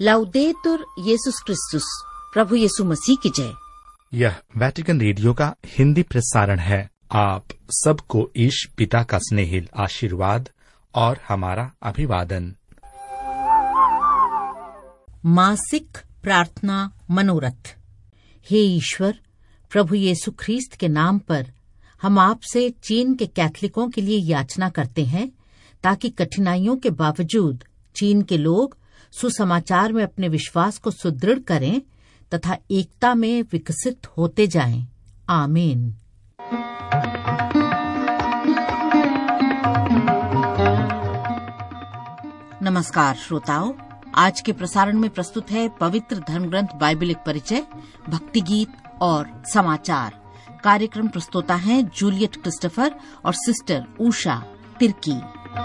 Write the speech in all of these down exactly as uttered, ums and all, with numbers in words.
लाउदेतुर येसुस क्रिस्तुस, प्रभु यीशु मसीह की जय। यह वेटिकन रेडियो का हिंदी प्रसारण है। आप सबको ईश पिता का स्नेहिल आशीर्वाद और हमारा अभिवादन। मासिक प्रार्थना मनोरथ। हे ईश्वर, प्रभु यीशु ख्रीस्त के नाम पर हम आपसे चीन के कैथलिकों के लिए याचना करते हैं, ताकि कठिनाइयों के बावजूद चीन के लोग सुसमाचार में अपने विश्वास को सुदृढ़ करें तथा एकता में विकसित होते जाएं। आमीन। नमस्कार श्रोताओं, आज के प्रसारण में प्रस्तुत है पवित्र धर्मग्रंथ बाइबल एक परिचय, भक्ति गीत और समाचार। कार्यक्रम प्रस्तोता हैं जूलियट क्रिस्टोफर और सिस्टर उषा तिर्की।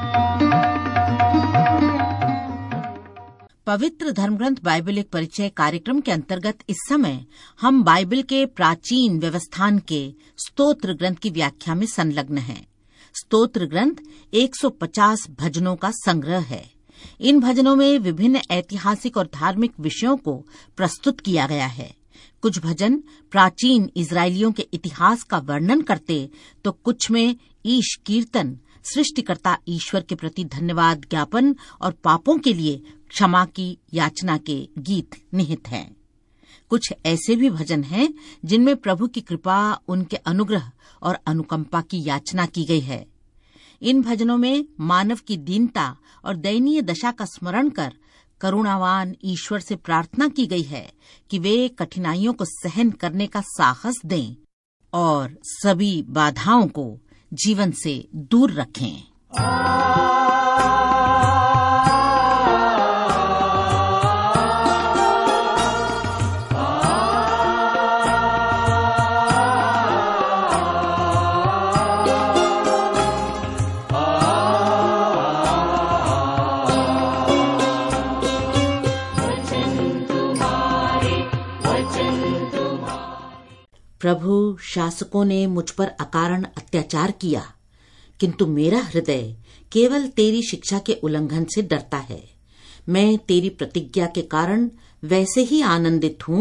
पवित्र धर्मग्रंथ बाइबल एक परिचय कार्यक्रम के अंतर्गत इस समय हम बाइबल के प्राचीन व्यवस्थान के स्तोत्र ग्रंथ की व्याख्या में संलग्न हैं। स्तोत्र ग्रंथ एक सौ पचास भजनों का संग्रह है। इन भजनों में विभिन्न ऐतिहासिक और धार्मिक विषयों को प्रस्तुत किया गया है। कुछ भजन प्राचीन इजरायलियों के इतिहास का वर्णन करते, तो कुछ में ईश कीर्तन, सृष्टिकर्ता ईश्वर के प्रति धन्यवाद ज्ञापन और पापों के लिए क्षमा की याचना के गीत निहित हैं। कुछ ऐसे भी भजन हैं जिनमें प्रभु की कृपा, उनके अनुग्रह और अनुकंपा की याचना की गई है। इन भजनों में मानव की दीनता और दयनीय दशा का स्मरण कर करुणावान ईश्वर से प्रार्थना की गई है कि वे कठिनाइयों को सहन करने का साहस दें और सभी बाधाओं को जीवन से दूर रखें। प्रभु, शासकों ने मुझ पर अकारण अत्याचार किया, किंतु मेरा हृदय केवल तेरी शिक्षा के उल्लंघन से डरता है। मैं तेरी प्रतिज्ञा के कारण वैसे ही आनंदित हूँ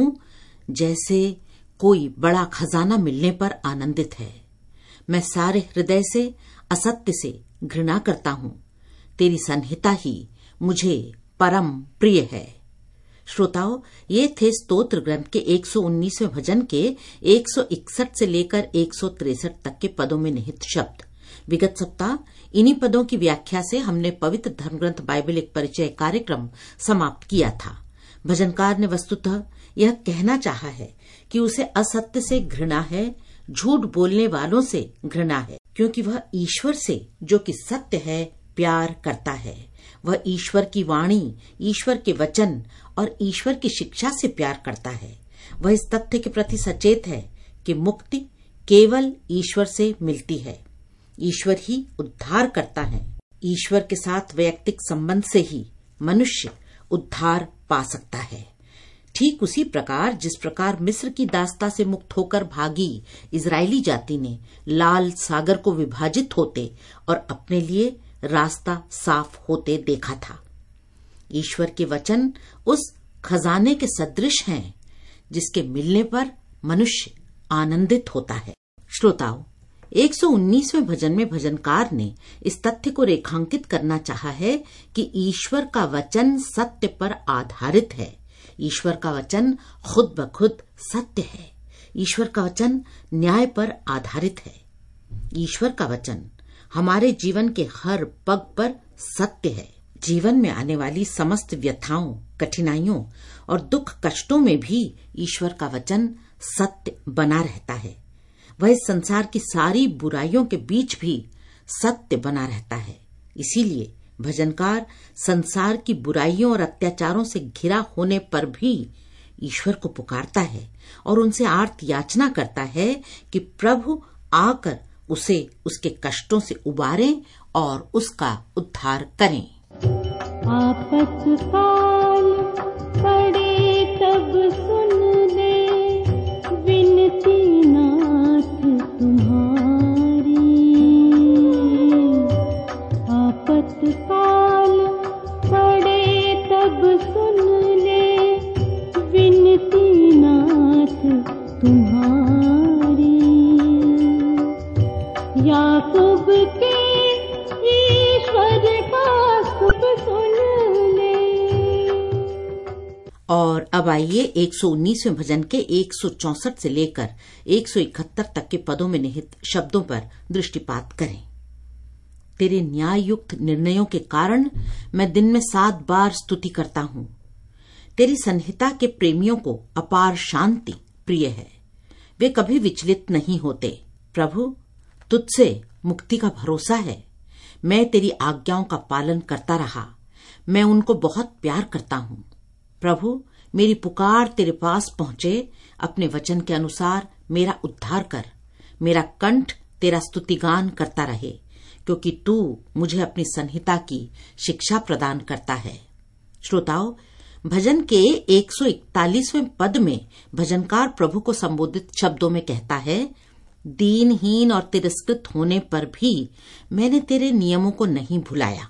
जैसे कोई बड़ा खजाना मिलने पर आनंदित है। मैं सारे हृदय से असत्य से घृणा करता हूँ। तेरी संहिता ही मुझे परम प्रिय है। श्रोताओं, ये थे स्तोत्र ग्रंथ के एक सौ उन्नीसवें भजन के एक सौ इकसठ से लेकर एक सौ तिरसठ तक के पदों में निहित शब्द। विगत सप्ताह इन्हीं पदों की व्याख्या से हमने पवित्र धर्मग्रंथ बाइबल एक परिचय कार्यक्रम समाप्त किया था। भजनकार ने वस्तुतः यह कहना चाहा है कि उसे असत्य से घृणा है, झूठ बोलने वालों से घृणा है, क्योंकि वह ईश्वर से, जो कि सत्य है, प्यार करता है। वह ईश्वर की वाणी, ईश्वर के वचन और ईश्वर की शिक्षा से प्यार करता है। वह इस तथ्य के प्रति सचेत है कि मुक्ति केवल ईश्वर से मिलती है। ईश्वर ही उद्धार करता है। ईश्वर के साथ वैयक्तिक संबंध से ही मनुष्य उद्धार पा सकता है। ठीक उसी प्रकार जिस प्रकार मिस्र की दास्ता से मुक्त होकर भागी इजरायली जाति ने लाल सागर को विभाजित होते और अपने लिए रास्ता साफ होते देखा था। ईश्वर के वचन उस खजाने के सदृश हैं जिसके मिलने पर मनुष्य आनंदित होता है। श्रोताओं, एक सौ उन्नीसवें भजन में भजनकार ने इस तथ्य को रेखांकित करना चाहा है कि ईश्वर का वचन सत्य पर आधारित है। ईश्वर का वचन खुद ब खुद सत्य है। ईश्वर का वचन न्याय पर आधारित है। ईश्वर का वचन हमारे जीवन के हर पग पर सत्य है। जीवन में आने वाली समस्त व्यथाओं, कठिनाइयों और दुख कष्टों में भी ईश्वर का वचन सत्य बना रहता है। वह इस संसार की सारी बुराइयों के बीच भी सत्य बना रहता है। इसीलिए भजनकार संसार की बुराइयों और अत्याचारों से घिरा होने पर भी ईश्वर को पुकारता है और उनसे आर्त याचना करता है कि प्रभु आकर उसे उसके कष्टों से उबारें और उसका उद्धार करें। आपत्काल पड़े तब सुन ले विनती नाथ तुम्हारी। आपत्काल पड़े तब सुन ले याकूब के ईश्वर का सुख सुन ले। और अब आइए एक सौ उन्नीसवें भजन के एक सौ चौसठ से लेकर एक सौ इकहत्तर तक के पदों में निहित शब्दों पर दृष्टिपात करें। तेरे न्याय युक्त निर्णयों के कारण मैं दिन में सात बार स्तुति करता हूँ। तेरी संहिता के प्रेमियों को अपार शांति प्रिय है, वे कभी विचलित नहीं होते। प्रभु, तुझसे मुक्ति का भरोसा है। मैं तेरी आज्ञाओं का पालन करता रहा, मैं उनको बहुत प्यार करता हूँ। प्रभु, मेरी पुकार तेरे पास पहुंचे, अपने वचन के अनुसार मेरा उद्धार कर। मेरा कंठ तेरा स्तुतिगान करता रहे, क्योंकि तू मुझे अपनी संहिता की शिक्षा प्रदान करता है। श्रोताओं, भजन के एक सौ इकतालीसवें पद में भजनकार प्रभु को संबोधित शब्दों में कहता है, दीनहीन और तिरस्कृत होने पर भी मैंने तेरे नियमों को नहीं भुलाया।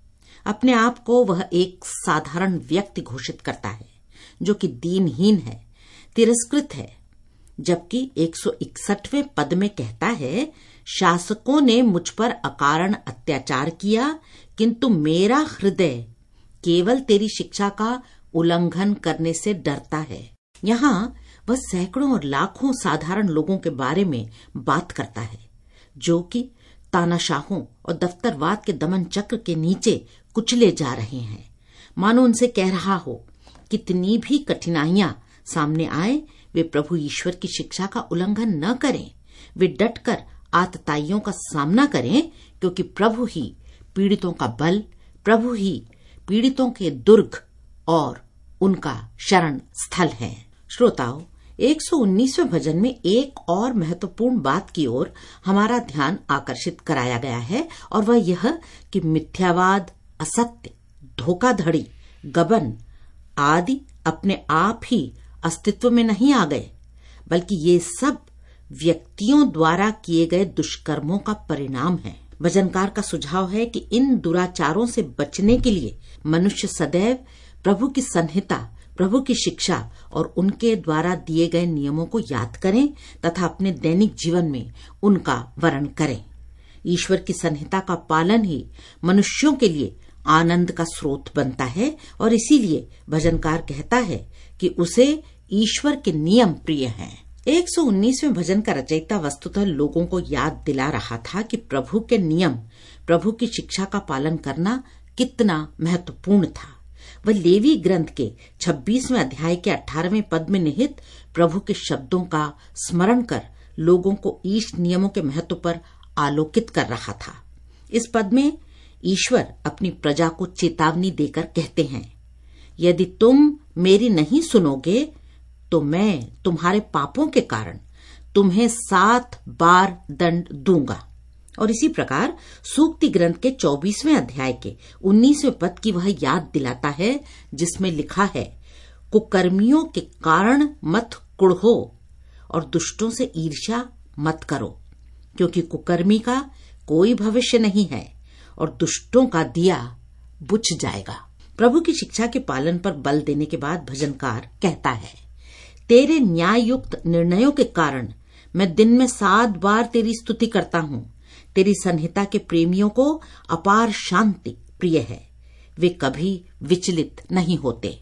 अपने आप को वह एक साधारण व्यक्ति घोषित करता है जो कि दीनहीन है, तिरस्कृत है, जबकि एक सौ इकसठवें पद में कहता है, शासकों ने मुझ पर अकारण अत्याचार किया, किंतु मेरा हृदय केवल तेरी शिक्षा का उल्लंघन करने से डरता है। यहाँ वह सैकड़ों और लाखों साधारण लोगों के बारे में बात करता है जो कि तानाशाहों और दफ्तरवाद के दमन चक्र के नीचे कुचले जा रहे हैं। मानो उनसे कह रहा हो, कितनी भी कठिनाइयां सामने आए, वे प्रभु ईश्वर की शिक्षा का उल्लंघन न करें। वे डटकर आतताइयों का सामना करें, क्योंकि प्रभु ही पीड़ितों का बल, प्रभु ही पीड़ितों के दुर्ग और उनका शरण स्थल है। श्रोताओं, एक सौ उन्नीसवें भजन में एक और महत्वपूर्ण बात की ओर हमारा ध्यान आकर्षित कराया गया है, और वह यह कि मिथ्यावाद, असत्य, धोखाधड़ी, गबन आदि अपने आप ही अस्तित्व में नहीं आ गए, बल्कि ये सब व्यक्तियों द्वारा किए गए दुष्कर्मों का परिणाम है। भजनकार का सुझाव है कि इन दुराचारों से बचने के लिए मनुष्य सदैव प्रभु की संहिता, प्रभु की शिक्षा और उनके द्वारा दिए गए नियमों को याद करें तथा अपने दैनिक जीवन में उनका वर्ण करें। ईश्वर की संहिता का पालन ही मनुष्यों के लिए आनंद का स्रोत बनता है, और इसीलिए भजनकार कहता है कि उसे ईश्वर के नियम प्रिय हैं। एक सौ उन्नीसवें भजन का रचयिता वस्तुतः लोगों को याद दिला रहा था कि प्रभु के नियम, प्रभु की शिक्षा का पालन करना कितना महत्वपूर्ण था। वह लेवी ग्रंथ के छब्बीसवें अध्याय के अठारहवें पद में निहित प्रभु के शब्दों का स्मरण कर लोगों को ईश नियमों के महत्व पर आलोकित कर रहा था। इस पद में ईश्वर अपनी प्रजा को चेतावनी देकर कहते हैं, यदि तुम मेरी नहीं सुनोगे तो मैं तुम्हारे पापों के कारण तुम्हें सात बार दंड दूंगा। और इसी प्रकार सूक्ति ग्रंथ के चौबीसवें अध्याय के उन्नीसवें पद की वह याद दिलाता है, जिसमें लिखा है, कुकर्मियों के कारण मत कुढ़ो और दुष्टों से ईर्ष्या मत करो, क्योंकि कुकर्मी का कोई भविष्य नहीं है और दुष्टों का दिया बुझ जाएगा। प्रभु की शिक्षा के पालन पर बल देने के बाद भजनकार कहता है, तेरे न्याय युक्त निर्णयों के कारण मैं दिन में सात बार तेरी स्तुति करता हूँ। तेरी संहिता के प्रेमियों को अपार शांति प्रिय है, वे कभी विचलित नहीं होते।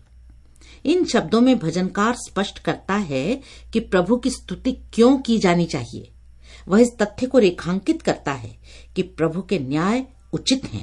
इन शब्दों में भजनकार स्पष्ट करता है कि प्रभु की स्तुति क्यों की जानी चाहिए। वह इस तथ्य को रेखांकित करता है कि प्रभु के न्याय उचित हैं,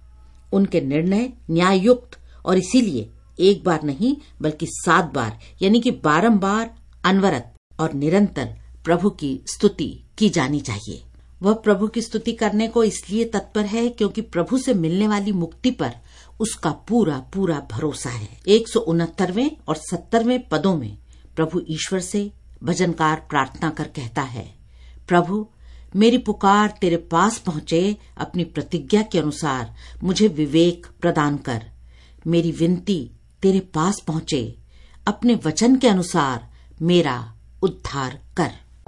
उनके निर्णय न्याययुक्त, और इसीलिए एक बार नहीं बल्कि सात बार यानी कि बारंबार अनवरत और निरंतर प्रभु की स्तुति की जानी चाहिए। वह प्रभु की स्तुति करने को इसलिए तत्पर है क्योंकि प्रभु से मिलने वाली मुक्ति पर उसका पूरा पूरा भरोसा है। एक सौ उनहत्तरवें और सत्तरवें पदों में प्रभु ईश्वर से भजनकार प्रार्थना कर कहता है, प्रभु मेरी पुकार तेरे पास पहुंचे, अपनी प्रतिज्ञा के अनुसार मुझे विवेक प्रदान कर। मेरी विनती तेरे पास पहुंचे, अपने वचन के अनुसार मेरा उद्धार कर।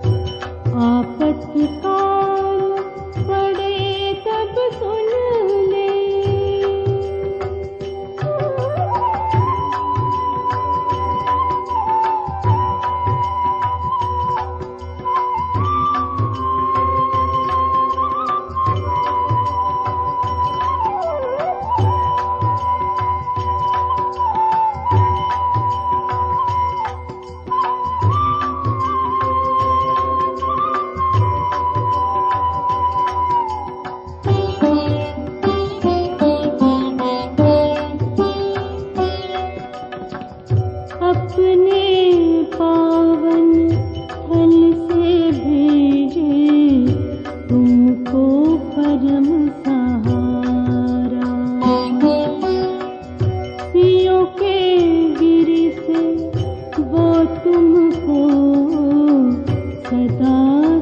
आपत्काल पड़े तब सुन ले,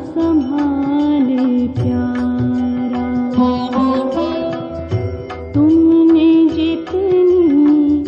संभाले प्यारा, तुमने जितनी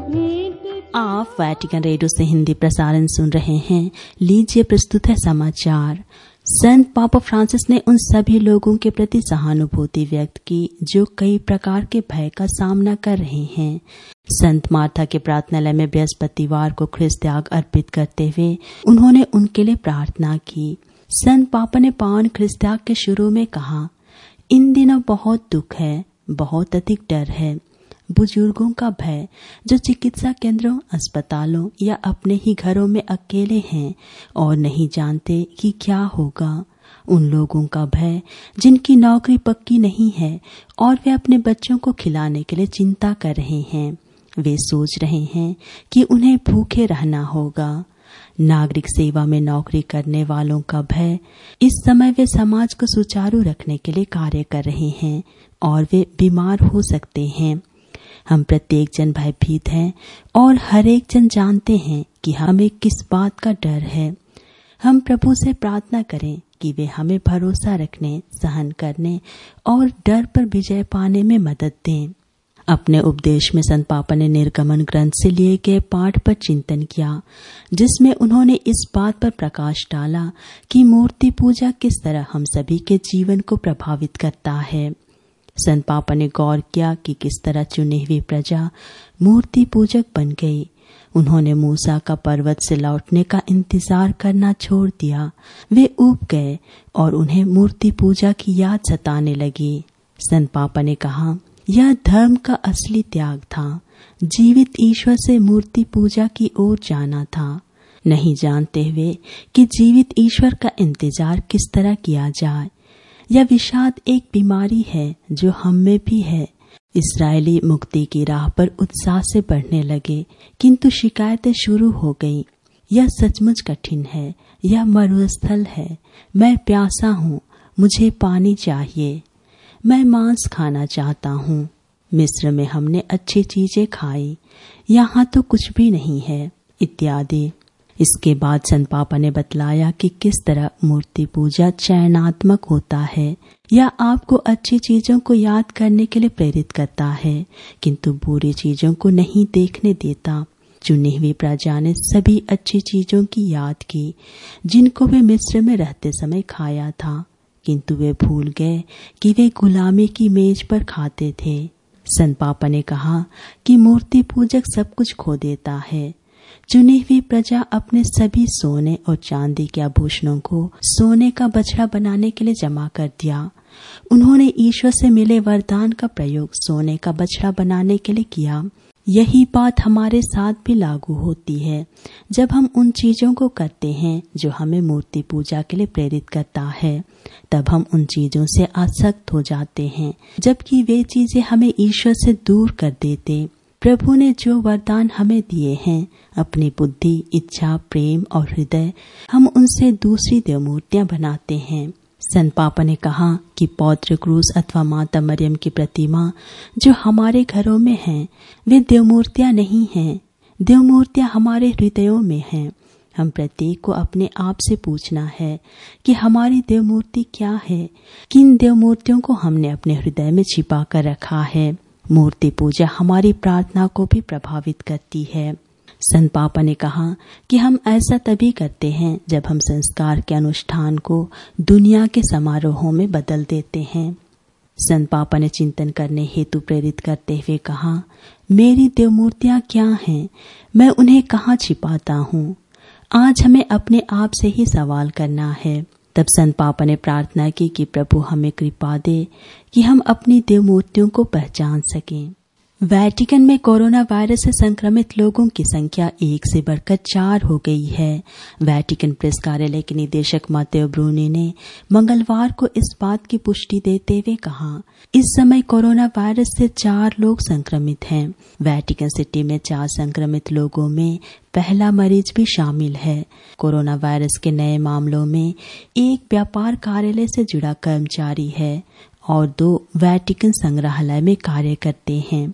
भेंट। आप वैटिकन रेडियो से हिंदी प्रसारण सुन रहे हैं। लीजिए प्रस्तुत है समाचार। संत पापा फ्रांसिस ने उन सभी लोगों के प्रति सहानुभूति व्यक्त की जो कई प्रकार के भय का सामना कर रहे हैं। संत मार्था के प्रार्थनालय में बृहस्पतिवार को ख्रिस्त त्याग अर्पित करते हुए उन्होंने उनके लिए प्रार्थना की। संत पापा ने पावन ख्रिस्त त्याग के शुरू में कहा, इन दिनों बहुत दुख है, बहुत अधिक डर है। बुजुर्गों का भय जो चिकित्सा केंद्रों, अस्पतालों या अपने ही घरों में अकेले हैं और नहीं जानते कि क्या होगा। उन लोगों का भय जिनकी नौकरी पक्की नहीं है और वे अपने बच्चों को खिलाने के लिए चिंता कर रहे हैं। वे सोच रहे हैं कि उन्हें भूखे रहना होगा। नागरिक सेवा में नौकरी करने वालों का भय, इस समय वे समाज को सुचारू रखने के लिए कार्य कर रहे हैं और वे बीमार हो सकते हैं। हम प्रत्येक जन भयभीत हैं और हर एक जन जानते हैं कि हमें किस बात का डर है। हम प्रभु से प्रार्थना करें कि वे हमें भरोसा रखने, सहन करने और डर पर विजय पाने में मदद दें। अपने उपदेश में संत पापा ने निर्गमन ग्रंथ से लिए गए पाठ पर चिंतन किया, जिसमें उन्होंने इस बात पर प्रकाश डाला कि मूर्ति पूजा किस तरह हम सभी के जीवन को प्रभावित करता है। संत पापा ने गौर किया कि किस तरह चुनी हुई प्रजा मूर्ति पूजक बन गई। उन्होंने मूसा का पर्वत से लौटने का इंतजार करना छोड़ दिया। वे ऊब गए और उन्हें मूर्ति पूजा की याद सताने लगी। संत पापा ने कहा, यह धर्म का असली त्याग था। जीवित ईश्वर से मूर्ति पूजा की ओर जाना था, नहीं जानते हुए कि जीवित ईश्वर का इंतजार किस तरह किया जाए। यह विषाद एक बीमारी है जो हम में भी है। इस्राएली मुक्ति की राह पर उत्साह से बढ़ने लगे, किंतु शिकायतें शुरू हो गईं। यह सचमुच कठिन है, यह मरुस्थल है। मैं प्यासा हूँ, मुझे पानी चाहिए। मैं मांस खाना चाहता हूँ। मिस्र में हमने अच्छी चीजें खाई, यहाँ तो कुछ भी नहीं है, इत्यादि। इसके बाद संत पापा ने बतलाया कि किस तरह मूर्ति पूजा चयनात्मक होता है। यह आपको अच्छी चीजों को याद करने के लिए प्रेरित करता है, किंतु बुरी चीजों को नहीं देखने देता। चुनी हुई प्रजा ने सभी अच्छी चीजों की याद की जिनको वे मिस्र में रहते समय खाया था, किंतु वे भूल गए कि वे गुलामी की मेज पर खाते थे। संत पापा ने कहा कि मूर्ति पूजक सब कुछ खो देता है। चुनी हुई प्रजा अपने सभी सोने और चांदी के आभूषणों को सोने का बछड़ा बनाने के लिए जमा कर दिया। उन्होंने ईश्वर से मिले वरदान का प्रयोग सोने का बछड़ा बनाने के लिए किया। यही बात हमारे साथ भी लागू होती है जब हम उन चीजों को करते हैं जो हमें मूर्ति पूजा के लिए प्रेरित करता है। तब हम उन चीजों से आसक्त हो जाते हैं, जबकि वे चीजें हमें ईश्वर से दूर कर देते। प्रभु ने जो वरदान हमें दिए हैं, अपनी बुद्धि, इच्छा, प्रेम और हृदय, हम उनसे दूसरी देवमूर्तियां बनाते हैं। संत पापा ने कहा कि पौत्र क्रूस अथवा माता मरियम की प्रतिमा जो हमारे घरों में हैं, वे देवमूर्तियां नहीं हैं। देवमूर्तियां हमारे हृदयों में हैं। हम प्रत्येक को अपने आप से पूछना है कि हमारी देवमूर्ति क्या है, किन देवमूर्तियों को हमने अपने हृदय में छिपा कर रखा है। मूर्ति पूजा हमारी प्रार्थना को भी प्रभावित करती है। संत पापा ने कहा कि हम ऐसा तभी करते हैं जब हम संस्कार के अनुष्ठान को दुनिया के समारोहों में बदल देते हैं। संत पापा ने चिंतन करने हेतु प्रेरित करते हुए कहा, मेरी देवमूर्तियां क्या हैं, मैं उन्हें कहाँ छिपाता हूँ। आज हमें अपने आप से ही सवाल करना है। तब संत पापा ने प्रार्थना की कि प्रभु हमें कृपा दे कि हम अपनी देवमूर्तियों को पहचान सकें। वेटिकन में कोरोना वायरस से संक्रमित लोगों की संख्या एक से बढ़कर चार हो गई है। वेटिकन प्रेस कार्यालय के निदेशक मातेओ ब्रूनी ने मंगलवार को इस बात की पुष्टि देते हुए कहा, इस समय कोरोना वायरस से चार लोग संक्रमित हैं। वेटिकन सिटी में चार संक्रमित लोगों में पहला मरीज भी शामिल है। कोरोना वायरस के नए मामलों में एक व्यापार कार्यालय से जुड़ा कर्मचारी है और दो वेटिकन संग्रहालय में कार्य करते हैं।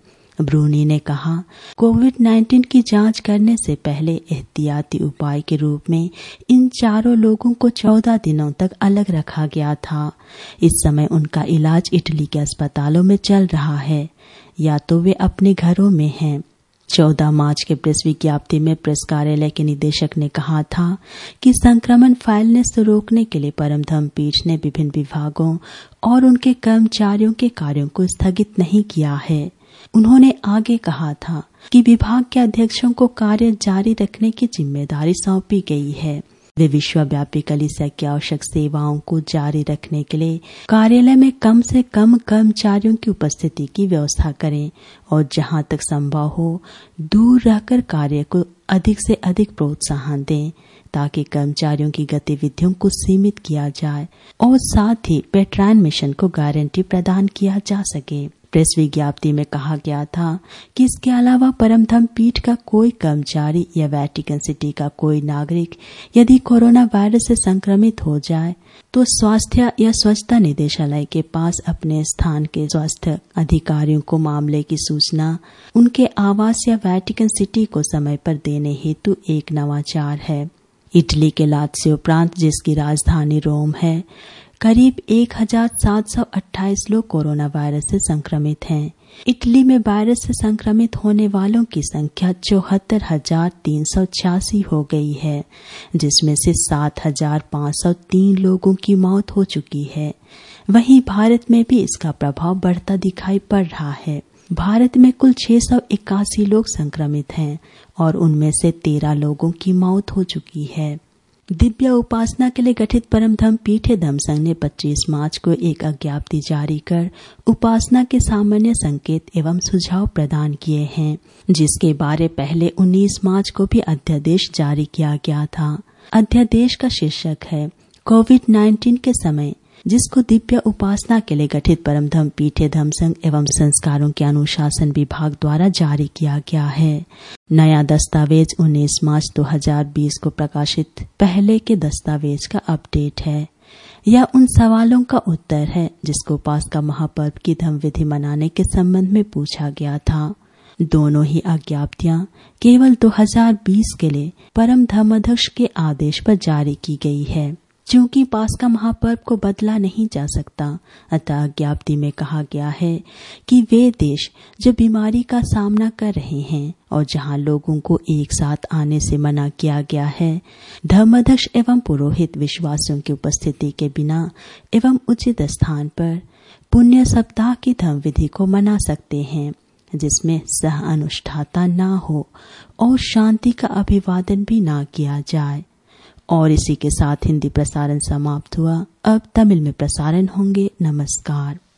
ब्रूनी ने कहा, कोविड नाइन्टीन की जांच करने से पहले एहतियाती उपाय के रूप में इन चारों लोगों को चौदह दिनों तक अलग रखा गया था। इस समय उनका इलाज इटली के अस्पतालों में चल रहा है या तो वे अपने घरों में हैं। चौदह मार्च के प्रेस विज्ञप्ति में प्रेस कार्यालय के निदेशक ने कहा था कि संक्रमण फैलने से रोकने के लिए परमधम पीठ ने विभिन्न विभागों और उनके कर्मचारियों के कार्यों को स्थगित नहीं किया है। उन्होंने आगे कहा था कि विभाग के अध्यक्षों को कार्य जारी रखने की जिम्मेदारी सौंपी गई है। वे विश्वव्यापी कलीसिया की आवश्यक सेवाओं को जारी रखने के लिए कार्यालय में कम से कम कर्मचारियों की उपस्थिति की व्यवस्था करें और जहां तक संभव हो दूर रहकर कार्य को अधिक से अधिक प्रोत्साहन दें ताकि कर्मचारियों की गतिविधियों को सीमित किया जाए और साथ ही पेट्रायन मिशन को गारंटी प्रदान किया जा सके। प्रेस विज्ञप्ति में कहा गया था कि इसके अलावा परमधम पीठ का कोई कर्मचारी या वेटिकन सिटी का कोई नागरिक यदि कोरोना वायरस से संक्रमित हो जाए तो स्वास्थ्य या स्वच्छता निदेशालय के पास अपने स्थान के स्वास्थ्य अधिकारियों को मामले की सूचना उनके आवास या वेटिकन सिटी को समय पर देने हेतु एक नवाचार है। इटली के लात्सियो प्रांत, जिसकी राजधानी रोम है, करीब एक हजार सात सौ अट्ठाईस लोग कोरोना वायरस से संक्रमित हैं। इटली में वायरस से संक्रमित होने वालों की संख्या चौहत्तर हजार तीन सौ छियासी हो गई है, जिसमें से सात हजार पाँच सौ तीन लोगों की मौत हो चुकी है। वहीं भारत में भी इसका प्रभाव बढ़ता दिखाई पड़ रहा है। भारत में कुल छह सौ इक्यासी लोग संक्रमित हैं और उनमें से तेरह लोगों की मौत हो चुकी है। दिव्य उपासना के लिए गठित परमधम पीठ धम्मसंघ ने पच्चीस मार्च को एक अज्ञप्ति जारी कर उपासना के सामान्य संकेत एवं सुझाव प्रदान किए हैं, जिसके बारे पहले उन्नीस मार्च को भी अध्यादेश जारी किया गया था। अध्यादेश का शीर्षक है कोविड नाइन्टीन के समय, जिसको दिव्य उपासना के लिए गठित परमधम पीठ धम्मसंघ एवं संस्कारों के अनुशासन विभाग द्वारा जारी किया गया है। नया दस्तावेज उन्नीस मार्च दो हजार बीस को प्रकाशित पहले के दस्तावेज का अपडेट है। यह उन सवालों का उत्तर है जिसको पास्का महापर्व की धर्म विधि मनाने के संबंध में पूछा गया था। दोनों ही अज्ञप्तियां केवल दो हजार बीस के लिए परम धर्माध्यक्ष के आदेश पर जारी की गई है। चूंकि पास्का महापर्व को बदला नहीं जा सकता, अतः अज्ञप्ति में कहा गया है कि वे देश जो बीमारी का सामना कर रहे हैं और जहां लोगों को एक साथ आने से मना किया गया है, धर्माध्यक्ष एवं पुरोहित विश्वासियों की उपस्थिति के बिना एवं उचित स्थान पर पुण्य सप्ताह की धर्म विधि को मना सकते हैं, जिसमें सह अनुष्ठाता न हो और शांति का अभिवादन भी न किया जाए। और इसी के साथ हिंदी प्रसारण समाप्त हुआ। अब तमिल में प्रसारण होंगे। नमस्कार।